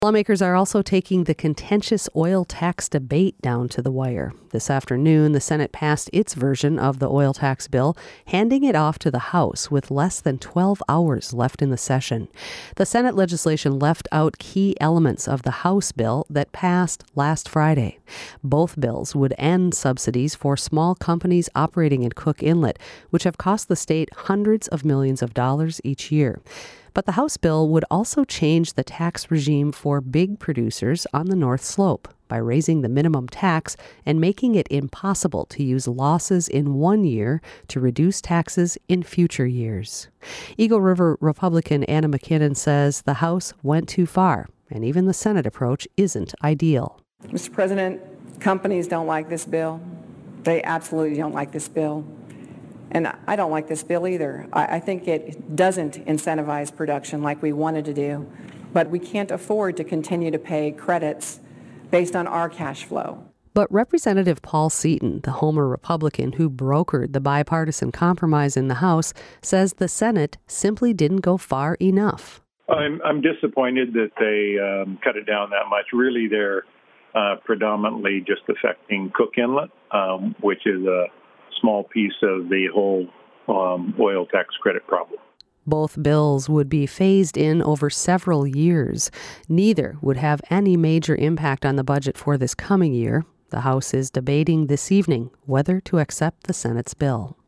Lawmakers are also taking the contentious oil tax debate down to the wire. This afternoon, the Senate passed its version of the oil tax bill, handing it off to the House with less than 12 hours left in the session. The Senate legislation left out key elements of the House bill that passed last Friday. Both bills would end subsidies for small companies operating in Cook Inlet, which have cost the state hundreds of millions of dollars each year. But the House bill would also change the tax regime for big producers on the North Slope by raising the minimum tax and making it impossible to use losses in one year to reduce taxes in future years. Eagle River Republican Anna McKinnon says the House went too far, and even the Senate approach isn't ideal. Mr. President, companies don't like this bill. They absolutely don't like this bill. And I don't like this bill either. I think it doesn't incentivize production like we wanted to do, but we can't afford to continue to pay credits based on our cash flow. But Representative Paul Seaton, the Homer Republican who brokered the bipartisan compromise in the House, says the Senate simply didn't go far enough. I'm disappointed that they cut it down that much. Really, they're predominantly just affecting Cook Inlet, which is a small piece of the whole oil tax credit problem. Both bills would be phased in over several years. Neither would have any major impact on the budget for this coming year. The House is debating this evening whether to accept the Senate's bill.